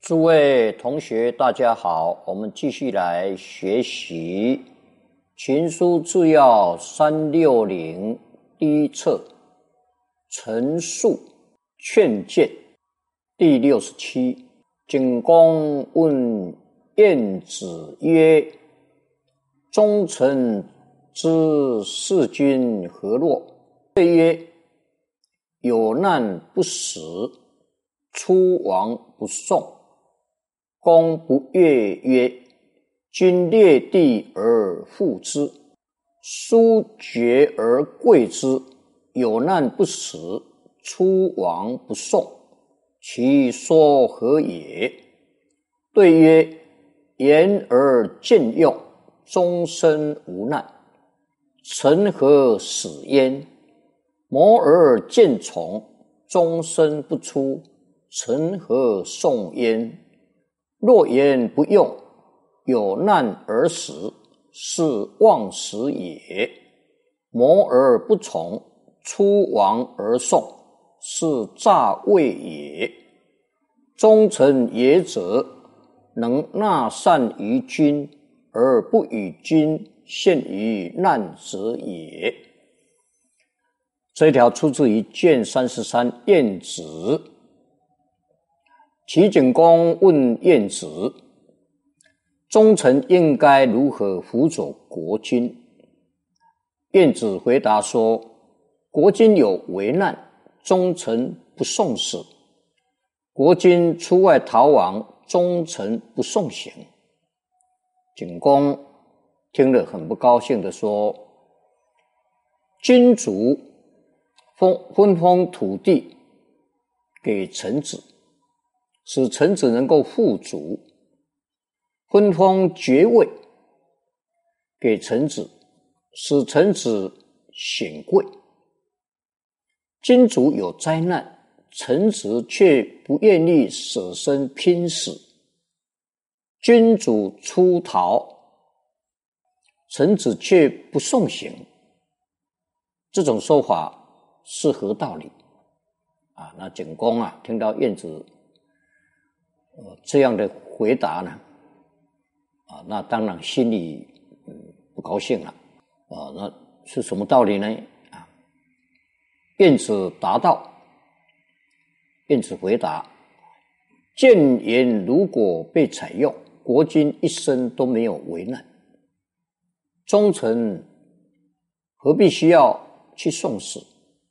诸位同学大家好，我们继续来学习群书治要360第一册陈述劝谏第67。景公问晏子曰：忠臣之事君何若？对曰：有难不死，出亡不送。公不悦曰：君列地而复之，疏决而贵之，有难不死，出亡不送，其说何也？对曰：言而见用，终身无难，臣何死焉？谋而见从，终身不出，臣何送焉？若言不用，有难而死，是忘死也；谋而不从，出亡而送，是诈伪也。忠臣也者，能纳善于君，而不与君陷于难者也。这一条出自于卷33晏子。齐景公问晏子：忠臣应该如何辅佐国君？晏子回答说：国君有危难，忠臣不送死；国君出外逃亡，忠臣不送行。景公听了很不高兴地说：君主分封土地给臣子，使臣子能够富足，分封爵位给臣子，使臣子显贵。君主有灾难，臣子却不愿意舍身拼死；君主出逃，臣子却不送行。这种说法是何道理？那景公听到晏子这样的回答呢，那当然心里不高兴了。那是什么道理呢？晏子答道：晏子回答，谏言如果被采用，国君一生都没有危难，忠臣何必需要去送死？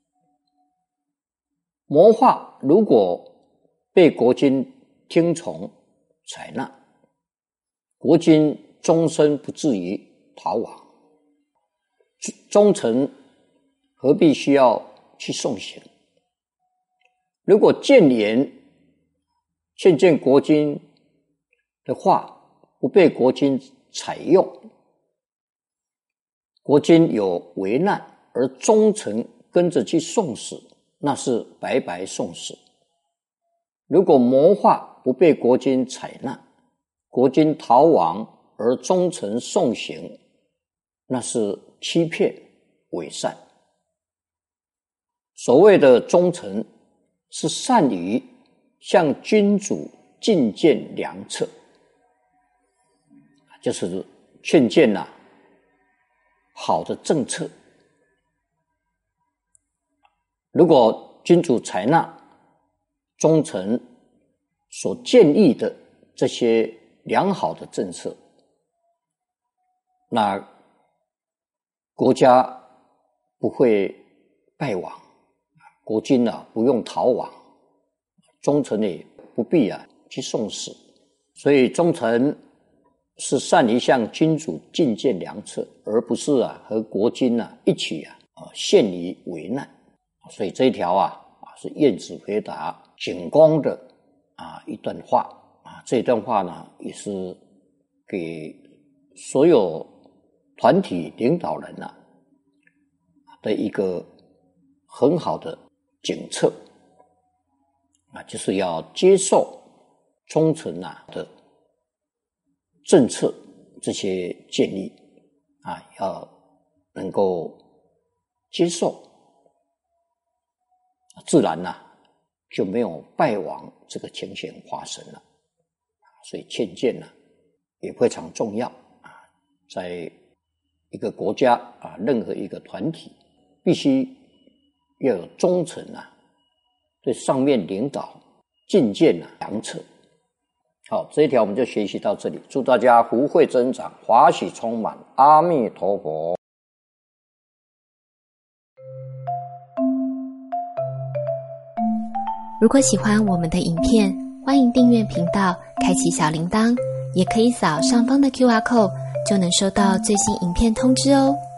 谋划如果被国君听从采纳，国君终身不至于逃亡，忠臣何必需要去送行？如果谏言劝谏国君的话不被国君采用，国君有危难而忠臣跟着去送死，那是白白送死。如果谋划不被国君采纳，国君逃亡而忠臣送行，那是欺骗伪善。所谓的忠臣，是善于向君主进谏良策，就是劝谏好的政策。如果君主采纳忠臣所建议的这些良好的政策，那国家不会败亡，国君不用逃亡，忠臣也不必去送死。所以忠臣是善于向君主进谏良策，而不是和国君一起陷于危难。所以这一条是晏子回答景公的一段话。这段话呢，也是给所有团体领导人的一个很好的警策，就是要接受忠臣的政策这些建议要能够接受，自然就没有败亡这个情形发生了。 所以劝谏也非常重要在一个国家任何一个团体必须要有忠诚对上面领导进谏良策。好，这一条我们就学习到这里，祝大家福慧增长，华喜充满，阿弥陀佛。 如果喜欢我们的影片，欢迎订阅频道，开启小铃铛，也可以扫上方的 QR code，就能收到最新影片通知哦。